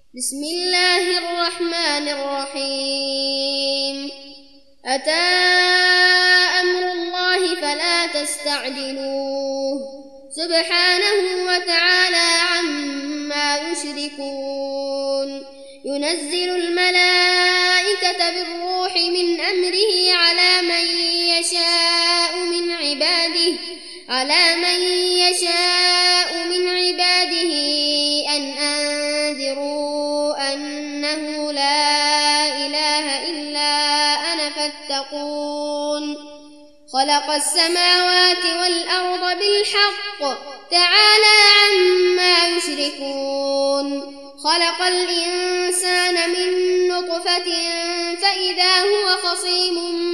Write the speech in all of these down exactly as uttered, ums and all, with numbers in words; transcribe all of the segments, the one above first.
بسم الله الرحمن الرحيم أتى أمر الله فلا تستعجلوه سبحانه وتعالى عما يشركون ينزل الملائكة بالروح من أمره على من يشاء من عباده على من يشاء من عباده أن أنذروا أنه لا إله إلا أنا فاتقون خلق السماوات والأرض بالحق تعالى عما يشركون خلق الإنسان من نطفة فإذا هو خصيم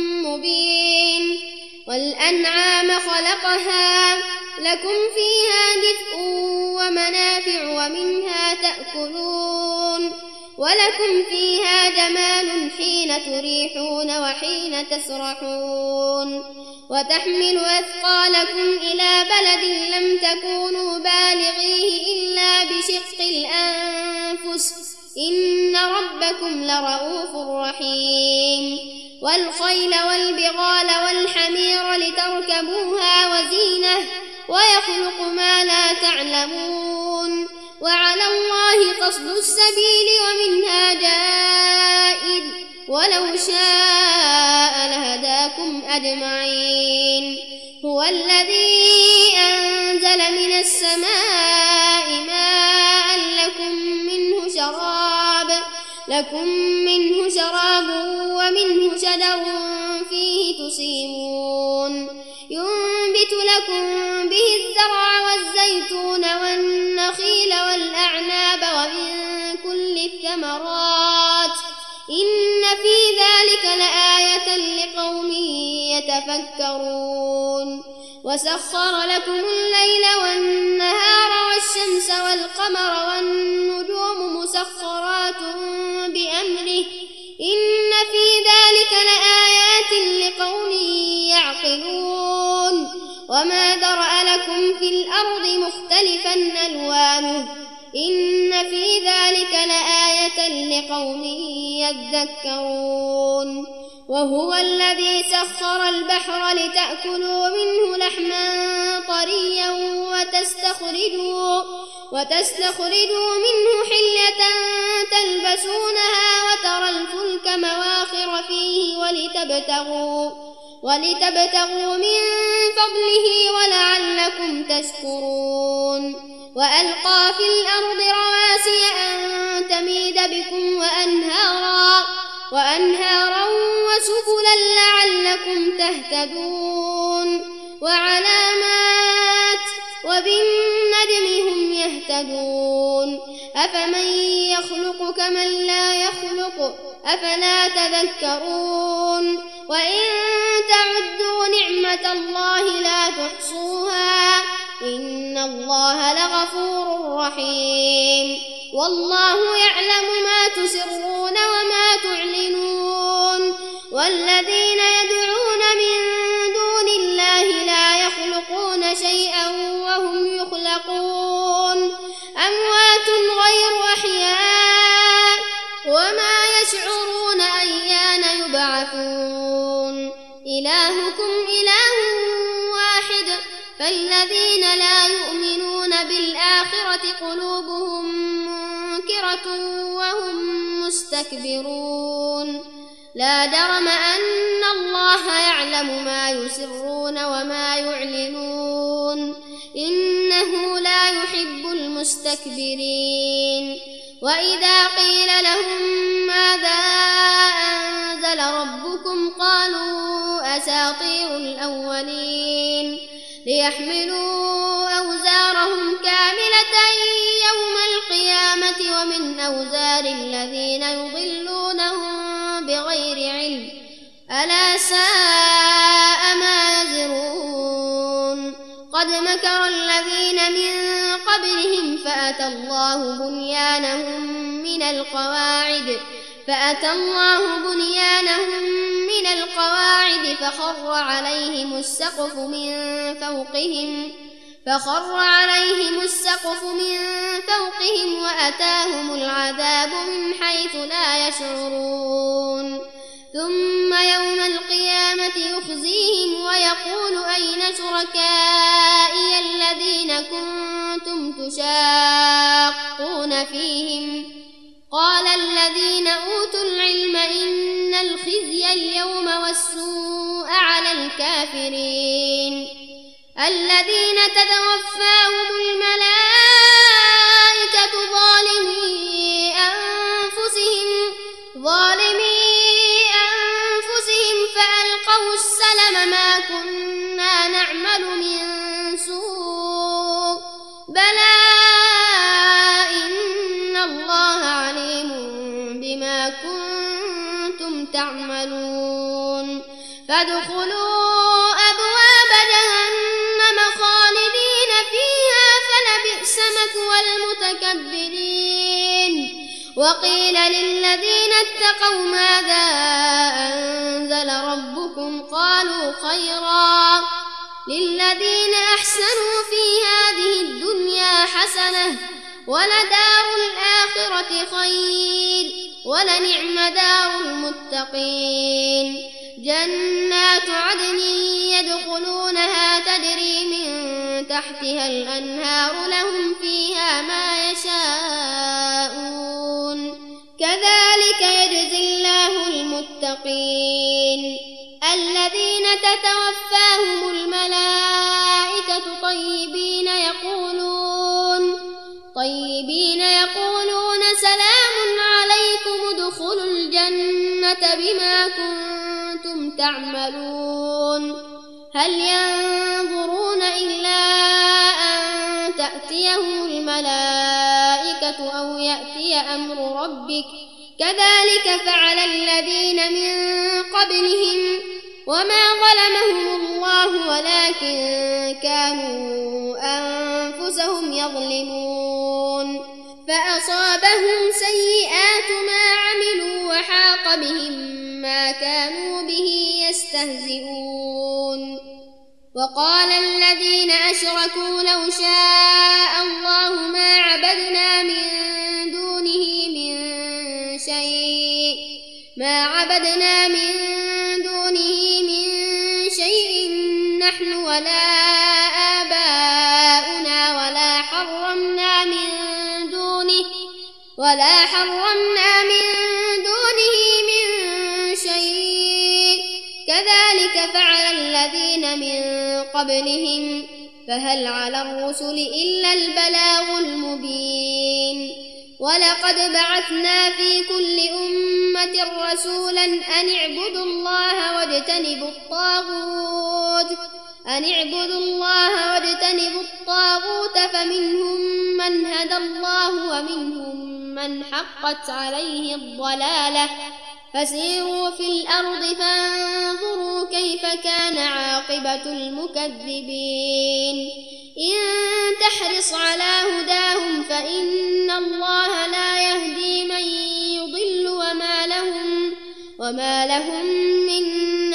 مبين والأنعام خلقها لكم فيها دفء ومنافع ومنها تأكلون ولكم فيها جمال حين تريحون وحين تسرحون وتحمل أثقالكم إلى بلد لم تكونوا بالغيه إلا بشق الأنفس إن ربكم لرؤوف رحيم والخيل والبغال والحمير لتركبوها وزينة ويخلق ما لا تعلمون وعلى الله قصد السبيل ومنها جائر ولو شاء لهداكم أجمعين هو الذي أنزل من السماء ماء لكم منه شراب لكم منه شراب ومنه شجر فيه تسيمون ينبت لكم به الزرع والزيتون والنخيل والأعناب ومن كل الثمرات إن في ذلك لآية لقوم يتفكرون وسخر لكم الليل والنهار والشمس والقمر والنجوم مسخرات بأمره إن في ذلك لآيات لقوم يعقلون وما ذرأ لكم في الأرض مختلفا ألوانه إن في ذلك لآية لقوم يذكرون وهو الذي سخر البحر لتأكلوا منه لحما طريا وتستخرجوا وتستخرجوا منه حلية تلبسونها وترى الفلك مواخر فيه ولتبتغوا ولتبتغوا من فضله ولعلكم تشكرون وألقى في الأرض رواسي أن تميد بكم وأنهارا وأنهارا وسبلا لعلكم تهتدون وعلامات وبالنجم هم يهتدون أفمن يخلق كمن لا يخلق أفلا تذكرون وإن تعدوا نعمة الله لا تحصوها إن الله لغفور رحيم والله يعلم ما تسرون وما تعلنون والذين يدعون من دون الله لا يخلقون شيئا وهم يخلقون أموات غير أحياء وما يشعرون أيان يبعثون إلهكم إله واحد فالذين لا يؤمنون بالآخرة قلوبهم منكرة وهم مستكبرون لا جرم أن الله يعلم ما يسرون وما يعلنون إنه لا يحب المستكبرين وإذا قيل لهم ماذا أنزل ربكم قالوا أساطير الأولين ليحملوا أوزارهم كاملة يوم القيامة ومن أوزار الذين يضلونهم بغير علم ألا ساء ما يزرون قد مكر الذين من قبلهم فأتى الله بنيانهم من القواعد فأتى الله بنيانهم من القواعد فخر عليهم السقف من فوقهم فخر عليهم السقف من فوقهم وأتاهم العذاب حيث لا يشعرون ثم يوم القيامة يخزيهم ويقول أين شركائي الذين كنتم تشاقون فيهم قال الذين أوتوا العلم إن الخزي اليوم والسوء على الكافرين الذين تتوفاهم الملائكة ظالمي أنفسهم ظالمي أنفسهم فألقوا السلم ما كنا نعمل من سوء بلى إن الله عليم بما كنتم تعملون فادخلوا أبواب جهنم خالدين فيها فلبئس مثوى المتكبرين وقيل للذين اتقوا ماذا أنزل ربكم قالوا خيرا للذين أحسنوا في هذه الدنيا حسنة ولدار الآخرة خير ولنعم دار المتقين جنات عدن يدخلونها تجري من تحتها الأنهار لهم فيها ما يشاءون كذلك يجزي الله المتقين الذين تتوفاهم الملائكة طيبين يقولون طيبين يقولون سلام عليكم ادخلوا الجنة بما كنتم تعملون هل ينظرون إلا أن تأتيهم الملائكة أو يأتي أمر ربك كذلك فعل الذين من قبلهم وما ظلمهم الله ولكن كانوا أنفسهم يظلمون فأصابهم سيئات ما عملوا وحاق بهم ما كانوا به يستهزئون وقال الذين أشركوا لو شاء الله ما عبدنا من دونه من شيء ما عبدنا من دونه من شيء نحن ولا آباؤنا ولا حرمنا من دونه ولا حرمنا من دونه من شيء كذلك فعل الذين من قبلهم فهل على الرسل إلا البلاغ المبين ولقد بعثنا في كل أمة رسولا أن اعبدوا الله واجتنبوا الطاغوت أن اعبدوا الله واجتنبوا الطاغوت فمنهم من هدى الله ومنهم من حقت عليه الضلالة فسيروا في الأرض فانظروا كيف كان عاقبة المكذبين إن تحرص على هداهم فإن الله لا يهدي من يضل وما لهم, وما لهم من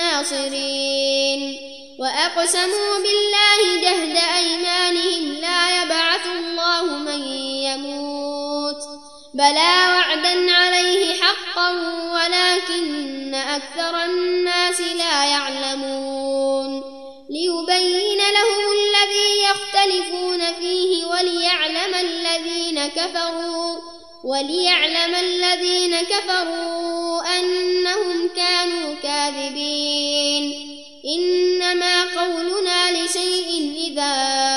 ناصرين وأقسموا بالله جهد أيمانهم لا يبعث الله من يموت بلى وعدا عليه حقا ولكن أكثر الناس لا يعلمون ليبين لهم الذي يختلفون فيه وليعلم الذين كفروا وليعلم الذين كفروا أنهم كانوا كاذبين إنما قولنا لشيء إذا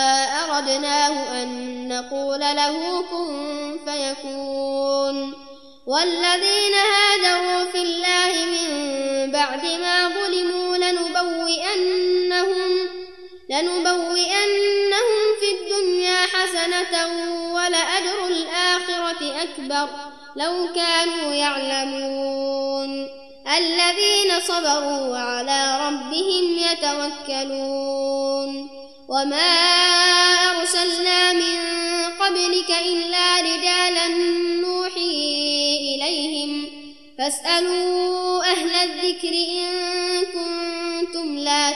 أردناه أن نقول له كن فيكون والذين هاجروا في الله من بعد ما ظلموا لنبوئنهم لنبوئنهم في الدنيا حسنة ولأجر الآخرة أكبر لو كانوا يعلمون الذين صبروا وعلى ربهم يتوكلون وما أرسلنا من قبلك إلا رجالا نوحي إليهم فاسألوا أهل الذكر إن كنتم لا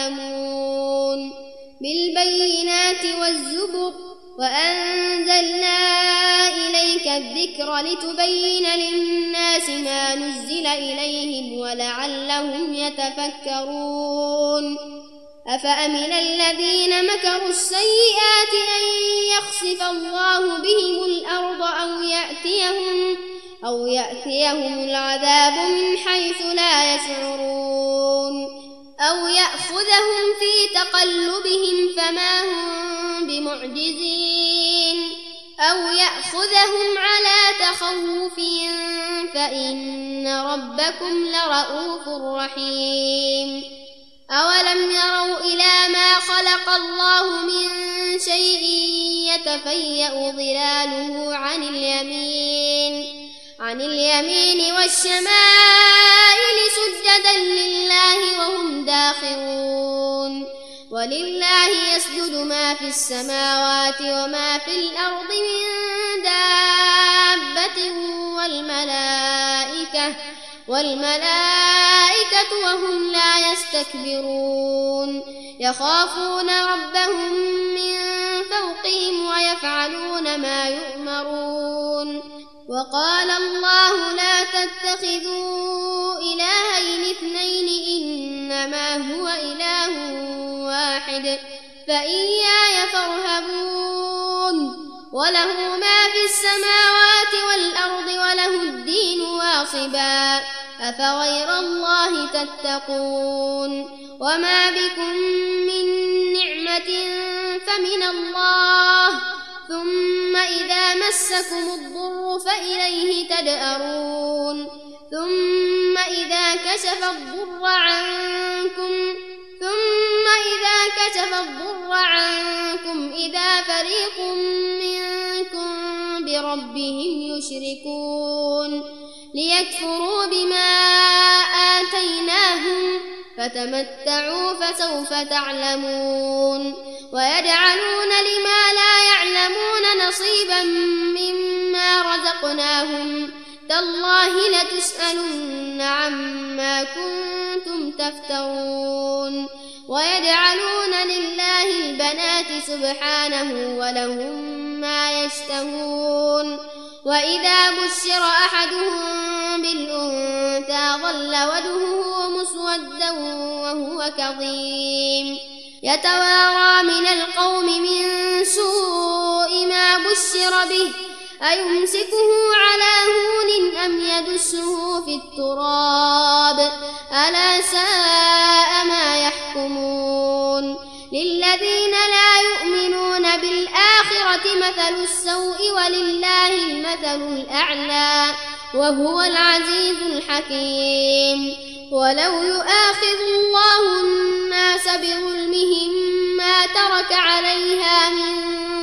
تعلمون بالبينات والزبر وأنزلنا إليك الذكر لتبين للناس ما نزل إليهم ولعلهم يتفكرون أفأمن الذين مكروا السيئات أن يخسف الله بهم الأرض أو يأتيهم أو يأتيهم العذاب من حيث لا يشعرون أو يأخذهم في تقلبهم فما هم بمعجزين أو يأخذهم على تخوف فإن ربكم لرؤوف رحيم أولم يروا إلى ما خلق الله من شيء يتفيأ ظلاله عن اليمين عن اليمين والشمائل سجدا لله وهم داخرون ولله يسجد ما في السماوات وما في الأرض من دابة والملائكة والملائكة وهم لا يستكبرون يخافون ربهم من فوقهم ويفعلون ما يؤمرون وقال الله لا تتخذوا إلهين اثنين إنما هو إله واحد فإياي فارهبون وله ما في السماوات والأرض وله الدين واصبا أفغير الله تتقون وما بكم من نعمة فمن الله ثم إذا مسكم الضر فإليه تجأرون ثم إذا كشف الضر عنكم ثم إذا كشف الضر عنكم إذا فريق منكم بربهم يشركون ليكفروا بما آتيناهم فتمتعوا فسوف تعلمون ويجعلون لما لا يعلمون نصيبا مما رزقناهم تالله لتسألن عما كنتم تفترون ويجعلون لله البنات سبحانه ولهم ما يشتهون وإذا بشر أحدهم بالأنثى ظل وجهه مسودا وهو كظيم يتوارى من القوم من سوء ما بشر به أيمسكه على هون أم يدسه في التراب ألا ساء ما يحكمون للذين لا يؤمنون بالآخرة مثل السوء ولله المثل الأعلى وهو العزيز الحكيم ولو يؤاخذ الله الناس بظلمهم ما ترك عليها من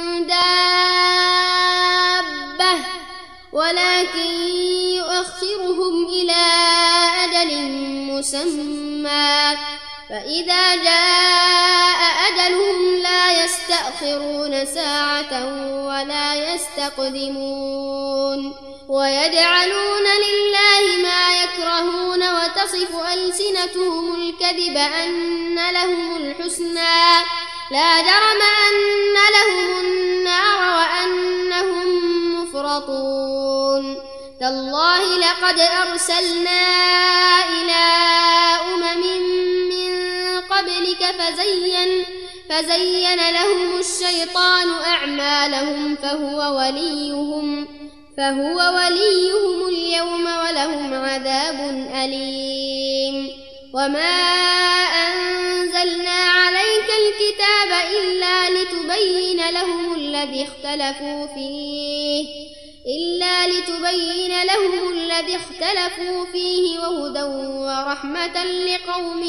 دابة ولكن يؤخرهم إلى أجل مسمى فإذا جاء أجلهم لا يستأخرون ساعة ولا يستقدمون ويجعلون لله ما يكرهون وتصف ألسنتهم الكذب أن لهم الحسنى لا جرم أن لهم النار وأنهم مفرطون تالله لقد أرسلنا إلى أمم من قبلك فزين فزين لهم الشيطان أعمالهم فهو وليهم فهو وليهم اليوم ولهم عذاب أليم وما أنزلنا عليك الكتاب إلا لتبين لهم الذي اختلفوا فيه إلا لتبين لهم الذي اختلفوا فيه وهدى ورحمة لقوم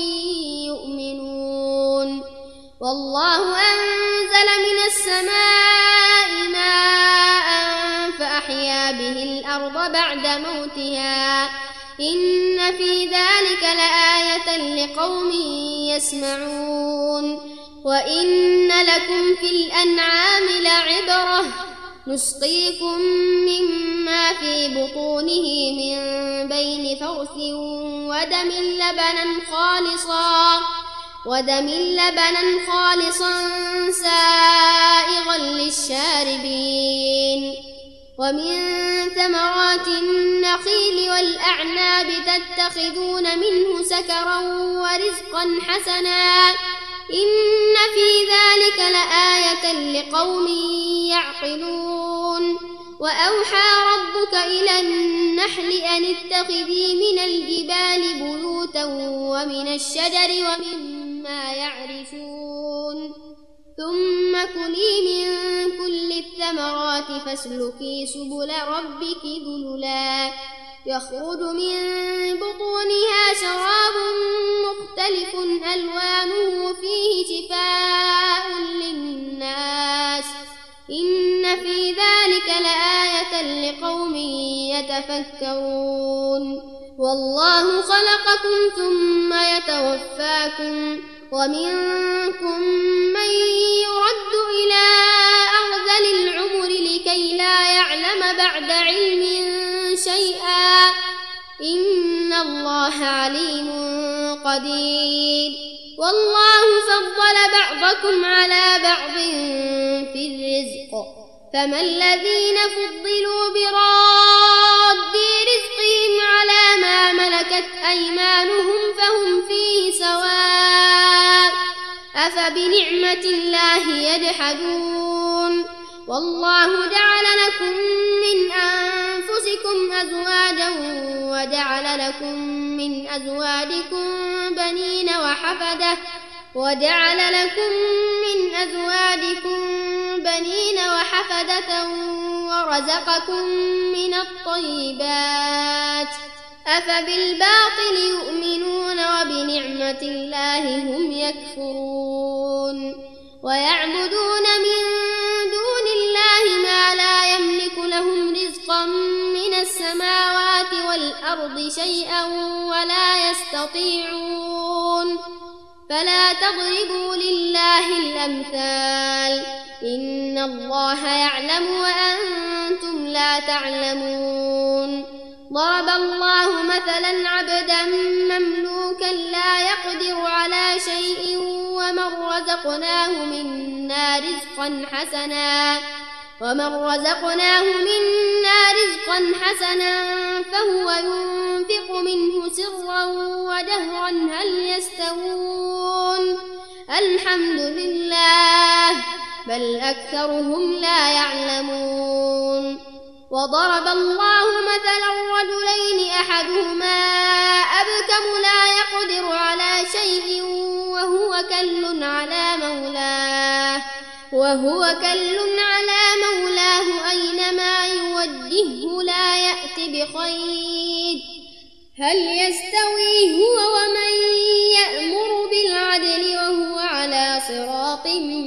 يؤمنون والله أنزل من السماء ماء فأحيا به الأرض بعد موتها إن في ذلك لآية لقوم يسمعون وإن لكم في الأنعام لعبرة نسقيكم مما في بطونه من بين فرث ودم لبنا خالصا ودم لبنا خالصا سائغا للشاربين ومن ثمرات النخيل والأعناب تتخذون منه سكرا ورزقا حسنا إن في ذلك لآية لقوم يعقلون وأوحى ربك إلى النحل أن اتخذي من الجبال بيوتا ومن الشجر ومما يعرشون ثم كلي من كل الثمرات فاسلكي سبل ربك ذللا يخرج من بطونها شراب مختلف ألوانه فيه شفاء للناس إن في ذلك لآية لقوم يتفكرون والله خلقكم ثم يتوفاكم ومنكم من يرد إلى أرذل العمر لكي لا يعلم بعد علم شيئا إن الله عليم قدير والله فضل بعضكم على بعض في الرزق فما الذين فضلوا براد رزقهم على ما ملكت أيمانهم فهم فيه سواء أفبنعمة الله يجحدون والله جعل لكم من أنفسكم أزواجا وجعل لكم من أزواجكم بنين وحفدة وجعل لكم من أزواجكم بنين وحفدة ورزقكم من الطيبات أفبالباطل يؤمنون وبنعمة الله هم يكفرون ويعبدون من دون الله ما لا يملك لهم رزقا من السماوات والأرض شيئا ولا يستطيعون فلا تضربوا لله الأمثال إن الله يعلم وأنتم لا تعلمون ضرب الله مثلا عبدا مملوكا لا يقدر على شيء ومن رزقناه منا رزقا حسنا ومن رزقناه منا رزقا حسنا فهو ينفق منه سرا وجهرا هل يستوون الحمد لله بل أكثرهم لا يعلمون وضرب الله مثلا رجلين أحدهما أبكم لا يقدر على شيء وهو كل على مولاه وهو كل على مولاه أينما يوجهه لا يأت بخير هل يستوي هو ومن يأمر بالعدل وهو على صراط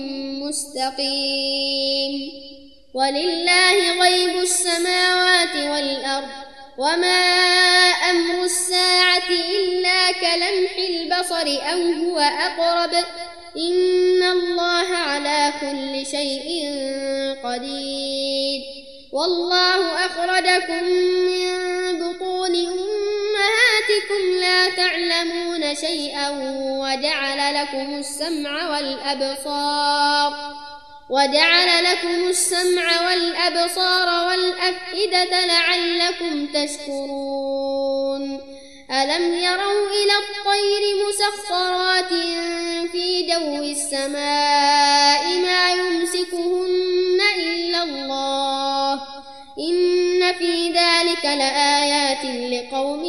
مستقيم ولله غيب السماوات والأرض وما أمر الساعة إلا كلمح البصر أو هو أقرب إن الله على كل شيء قدير والله أخرجكم من بطون أمهاتكم لا تعلمون شيئا وجعل لكم السمع والأبصار وجعل لكم السمع والأبصار والأفئدة لعلكم تشكرون ألم يروا إلى الطير مسخرات في جو السماء ما يمسكهن إلا الله إن في ذلك لآيات لقوم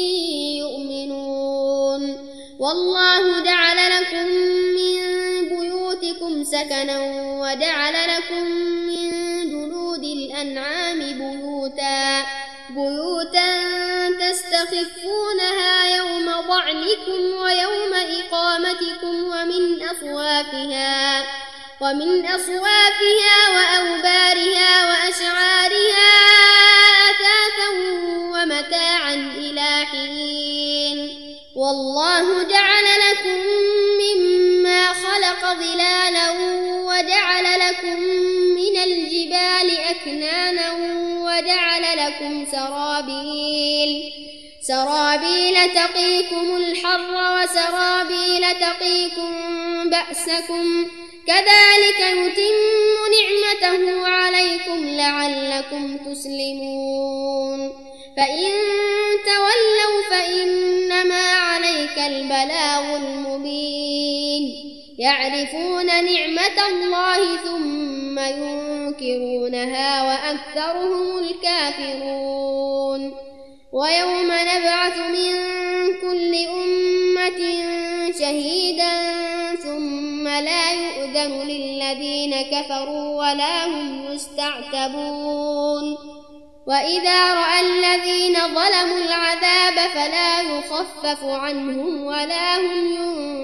يؤمنون والله جعل لكم من بيوتكم سكنا وجعل لكم من جلود الأنعام بيوتا بيوتا تستخفونها يوم ضعنكم ويوم إقامتكم ومن أصوافها ومن أصوافها وأوبارها وأشعارها أثاثا ومتاعا إلى حين والله جعل لكم مما خلق ظلالا وجعل لكم من الجبال أكنانا وجعل لكم سرابيل سرابيل تقيكم الحر وسرابيل تقيكم بأسكم كذلك يتم نعمته عليكم لعلكم تسلمون فإن تولوا فإنما عليك البلاغ المبين يعرفون نعمة الله ثم ينكرونها وأكثرهم الكافرون ويوم نبعث من كل أمة شهيدا ثم لا يؤذن للذين كفروا ولا هم يستعتبون وإذا رأى الذين ظلموا العذاب فلا يخفف عنهم ولا هم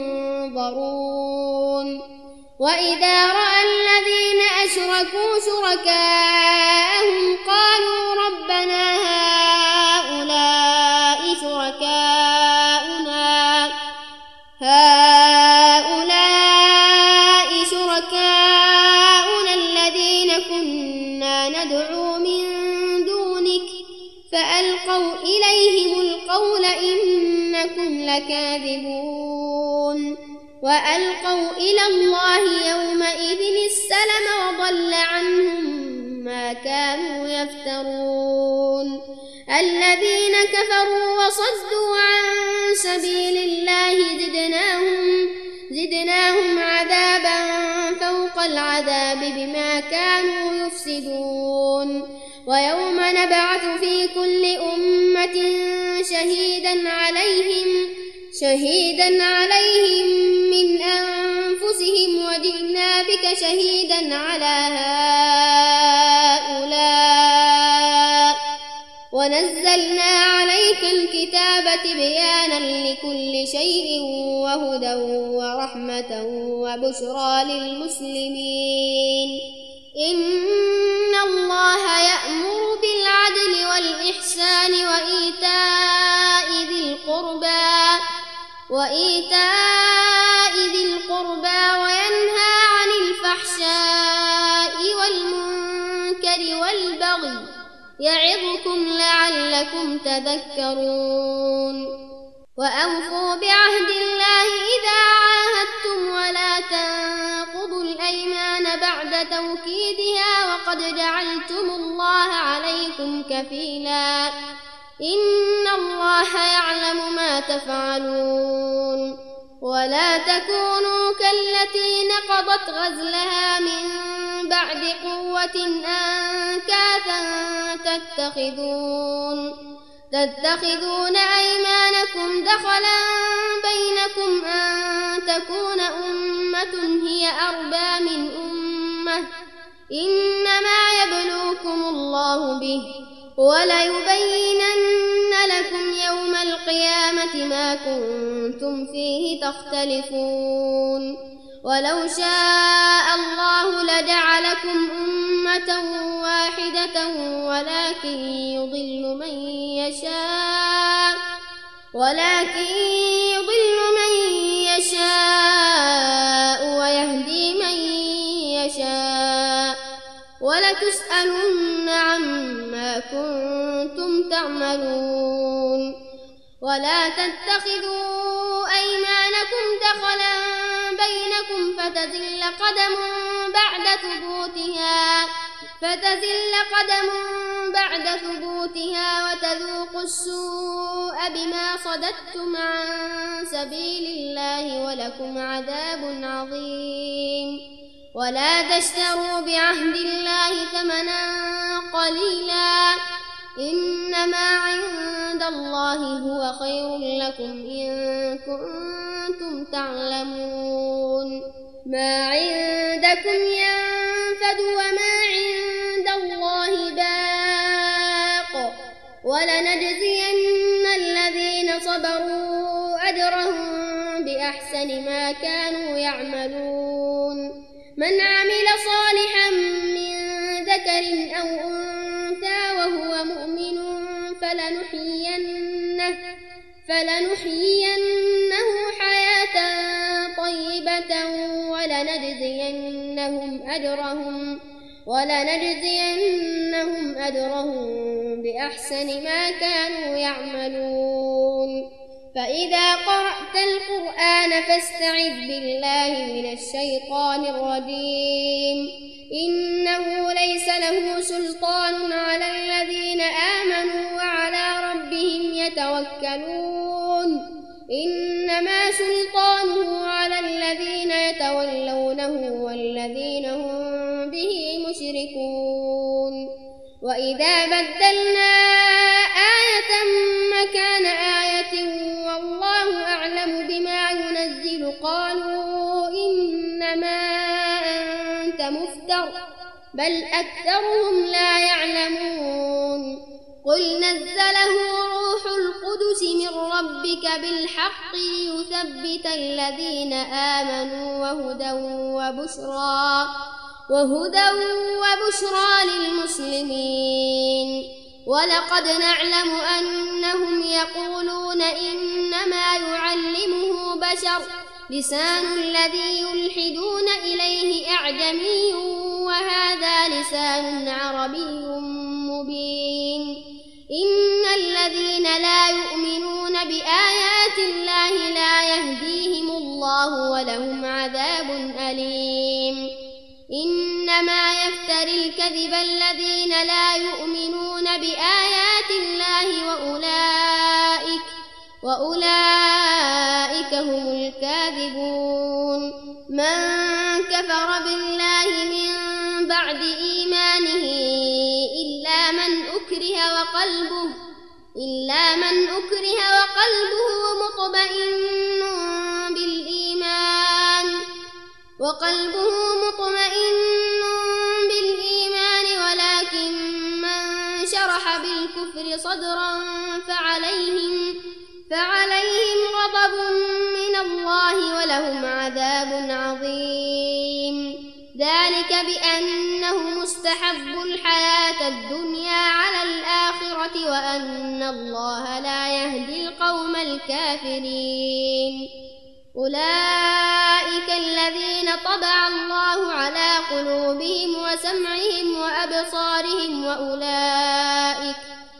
ينظرون وإذا رأى الذين أشركوا شركاءهم قالوا ربنا هؤلاء شركاؤنا هؤلاء شركاؤنا الذين كنا ندعو من فألقوا إليهم القول إنكم لكاذبون وألقوا إلى الله يومئذ السلم وضل عنهم ما كانوا يفترون الذين كفروا وصدوا عن سبيل الله زدناهم, زدناهم عذابا فوق العذاب بما كانوا يفسدون ويوم نبعث في كل أمة شهيدا عليهم شهيدا عليهم من أنفسهم وجئنا بك شهيدا على هؤلاء ونزلنا عليك الكتاب تبيانا لكل شيء وهدى ورحمة وبشرى للمسلمين إن الله يأمر بالعدل والإحسان وإيتاء ذي القربى وإيتاء ذي القربى وينهى عن الفحشاء والمنكر والبغي يعظكم لعلكم تذكرون وأوفوا بعهد الله إذا عاهدتم ولا تنقضوا الأيمان بعد توكيدها وقد جعلتم الله عليكم كفيلا إن الله يعلم ما تفعلون ولا تكونوا كالتي نقضت غزلها من بعد قوة أنكاثا تتخذون تتخذون أيمانكم دخلا بينكم أن تكون أمة هي أربى من أمة إنما يبلوكم الله به وليبينن لكم يوم القيامة ما كنتم فيه تختلفون ولو شاء الله لجعلكم أمة واحدة ولكن يضل من يشاء ولكن يضل من يشاء ويهدي من يشاء ولتسألن عما كنتم تعملون ولا تتخذوا أيمانكم دخلا بينكم فتزل قدم بعد ثبوتها فتزل قدم بعد ثبوتها وتذوقوا السوء بما صددتم عن سبيل الله ولكم عذاب عظيم ولا تشتروا بعهد الله ثمنا قليلا إنما عند الله هو خير لكم إن كنتم تعلمون ما عندكم ينفد وما عند الله باق ولنجزين الذين صبروا أجرهم بأحسن ما كانوا يعملون من عمل صالحا من ذكر أو أنثى وهو مؤمن فلنحيينه, فلنحيينه حياة طيبة ولنجزينهم أجرهم, ولنجزينهم أجرهم بأحسن ما كانوا يعملون فإذا قرأت القرآن فاستعذ بالله من الشيطان الرجيم إنه ليس له سلطان على الذين آمنوا وعلى ربهم يتوكلون إنما سلطانه على الذين يتولونه والذين هم به مشركون وإذا بدلنا آية مكان آية والله أعلم بما ينزل قالوا إنما أنت مفتر بل أكثرهم لا يعلمون قل نزله روح القدس من ربك بالحق ليثبت الذين آمنوا وهدى وبشرى وهدى وبشرى للمسلمين ولقد نعلم أنهم يقولون إنما يعلمه بشر لسان الذي يلحدون إليه أعجمي وهذا لسان عربي مبين إن الذين لا يؤمنون بآيات الله لا يهديهم الله ولهم عذاب أليم إنما يفتري الكذب الذين لا يؤمنون بآيات الله وأولئك وأولئك هم الكاذبون من كفر بالله من بعد إيمانه إلا من أكره وقلبه إلا من أكره وقلبه مطمئن بالإيمان وقلبه مطمئن بالإيمان ولكن من شرح بالكفر صدرا فعليهم فعليهم غضب من الله ولهم عذاب عظيم ذلك بأنهم استحبوا الحياة الدنيا على الآخرة وأن الله لا يهدي القوم الكافرين أولئك الذين طبع الله على قلوبهم وسمعهم وأبصارهم وأولئك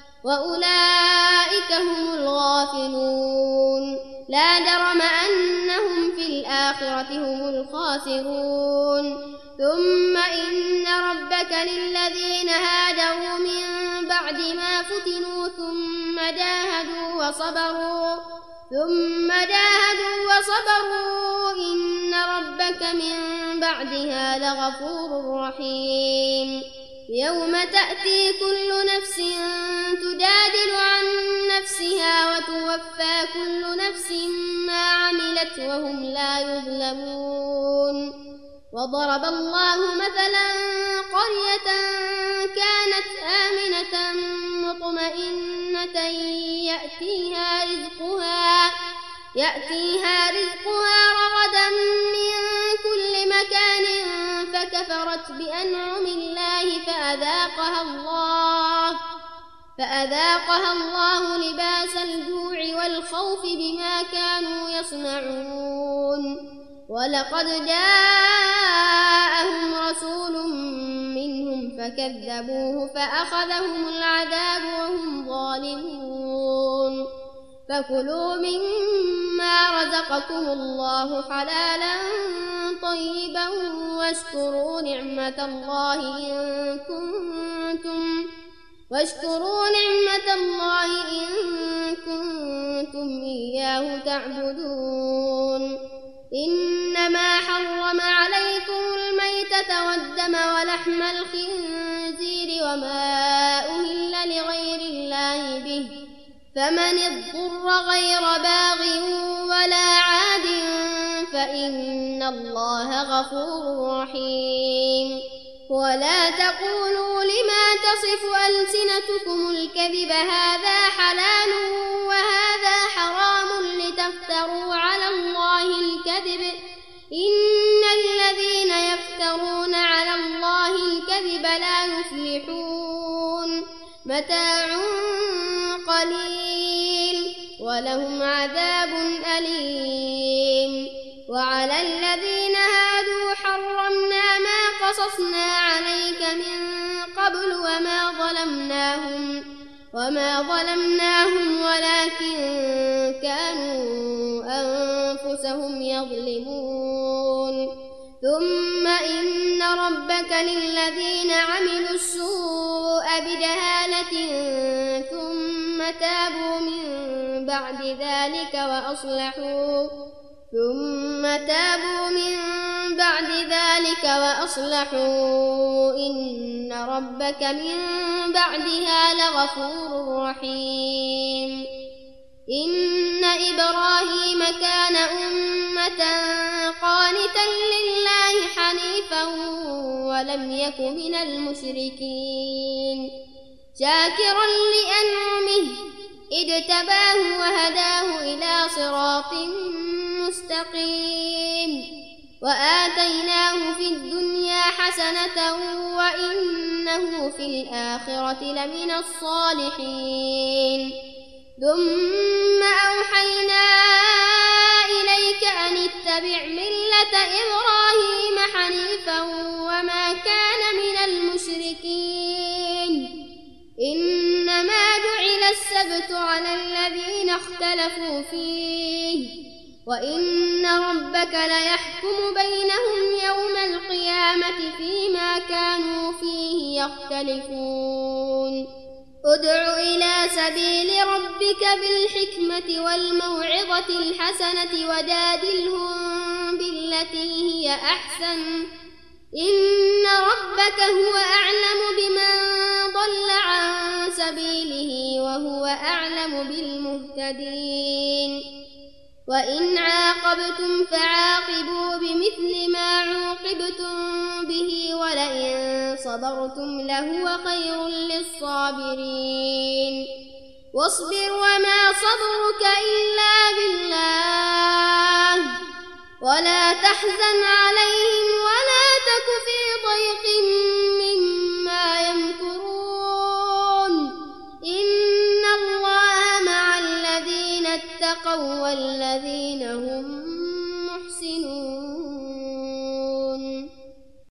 وأولئك هم الغافلون لا جرم أنهم في الآخرة هم الخاسرون ثم إن ربك للذين هاجروا من بعد ما فتنوا ثم جاهدوا وصبروا ثم جاهدوا وصبروا إن ربك من بعدها لغفور رحيم يوم تأتي كل نفس تجادل عن نفسها وتوفى كل نفس ما عملت وهم لا يظلمون وضرب الله مثلا قرية كانت آمنة مطمئنة يأتيها رزقها يأتيها رزقها رغدا من كل مكان فكفرت بأنعم الله فأذاقها الله فأذاقها الله لباس الجوع والخوف بما كانوا يصنعون ولقد جاءهم رسول منهم فكذبوه فأخذهم العذاب وهم ظالمون فكلوا مما رزقكم الله حلالا طيبا واشكروا نعمة الله إن كنتم واشكروا نعمة الله إن كنتم إياه تعبدون إنما حرم عليكم الميتة والدم ولحم الخنزير وما أهل لغير الله به فمن اضطر غير باغ ولا عاد فإن الله غفور رحيم ولا تقولوا لما تصف ألسنتكم الكذب هذا حلال وهذا حرام لتفتروا على الله الكذب إن الذين يفترون على الله الكذب لا يفلحون متاع قليل ولهم عذاب أليم وعلى الذين هادوا حرمنا ما قصصنا عليك من قبل وما ظلمناهم وما ظلمناهم ولكن كانوا أنفسهم يظلمون ثم إن ربك للذين عملوا السوء بجهالة ثم تابوا من بعد ذلك وأصلحوا ثم تابوا من بعد ذلك وأصلحوا إن ربك من بعدها لغفور رحيم إن إبراهيم كان أمة قانتا لله حنيفا ولم يك من المشركين شاكرا لأنعمه اجتباه وهداه إلى صراط مستقيم وآتيناه في الدنيا حسنة وإنه في الآخرة لمن الصالحين ثم أوحينا إليك أن اتبع ملة إبراهيم حنيفا وما كان من المشركين إنما جعل السبت على الذين اختلفوا فيه وإن ربك ليحكم بينهم يوم القيامة فيما كانوا فيه يختلفون ادع إلى سبيل ربك بالحكمة والموعظة الحسنة وجادلهم بالتي هي أحسن إن ربك هو أعلم بمن ضل عن سبيله وهو أعلم بالمهتدين وإن عاقبتم فعاقبوا بمثل ما عوقبتم به ولئن صبرتم لهو خير للصابرين واصبر وما صبرك إلا بالله ولا تحزن عليهم ولا تك في ضيق مما يمكرون إن الله مع الذين اتقوا والذين هم